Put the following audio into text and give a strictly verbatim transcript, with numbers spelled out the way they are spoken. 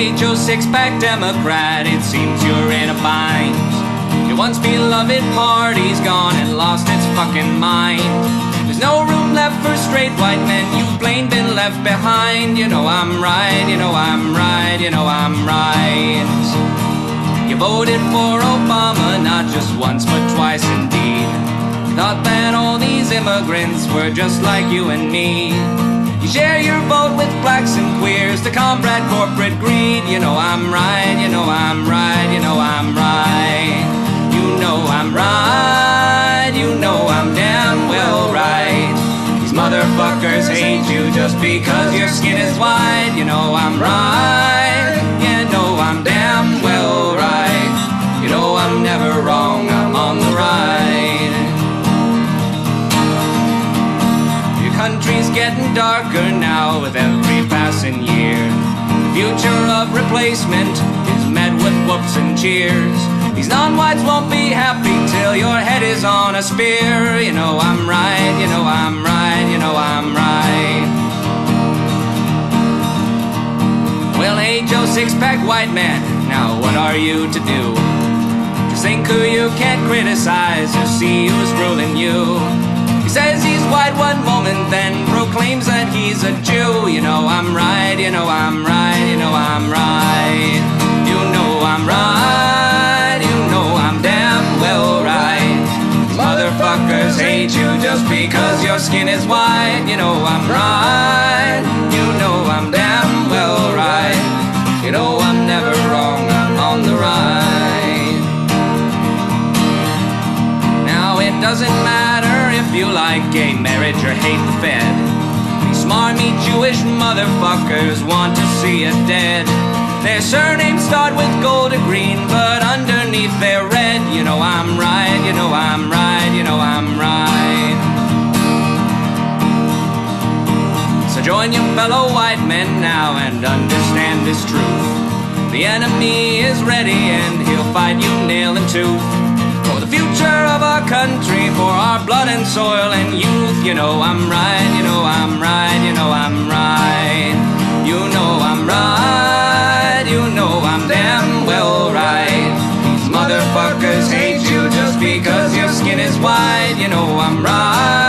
hey Joe Six-Pack Democrat, it seems you're in a bind. Your once beloved party's gone and lost its fucking mind. There's no room left for straight white men, you've plain been left behind. You know I'm right, you know I'm right, you know I'm right. You voted for Obama not just once but twice indeed. You thought that all these immigrants were just like you and me. You share your vote with blacks and queers to combat corporate greed. You know I'm right, you know I'm right, you know I'm right. You know I'm right, you know I'm damn well right. These motherfuckers hate you just because your skin is white. You know I'm right, you know I'm damn well right. You know I'm never wrong, I'm on the right. Your country's getting darker now with every passing year. The future of replacement is met with whoops and cheers. These non-whites won't be happy till your head is on a spear. You know I'm right, you know I'm right, you know I'm right. Well, hey Joe Six-Pack white man, now what are you to do? Just think who you can't criticize or see who's ruling you. He says he's white one moment, then proclaims that he's a Jew. You know I'm right, you know I'm right, you know I'm right. You know I'm right, you know I'm damn well right. These motherfuckers hate you just because your skin is white. You know I'm right, you know I'm damn well right. You know I'm never wrong, I'm on the right. Now it doesn't matter if you like gay marriage or hate the Fed. These smarmy Jewish motherfuckers want to see it dead. Their surnames start with gold or green, but underneath they're red. You know I'm right, you know I'm right, you know I'm right. So join your fellow white men now and understand this truth. The enemy is ready and he'll fight you nail and tooth. For the future of our country, for our blood and soil and youth. You know I'm right, you know I'm right, you know I'm right. You know I'm right, you know I'm damn well right. These motherfuckers hate you just because your skin is white. You know I'm right.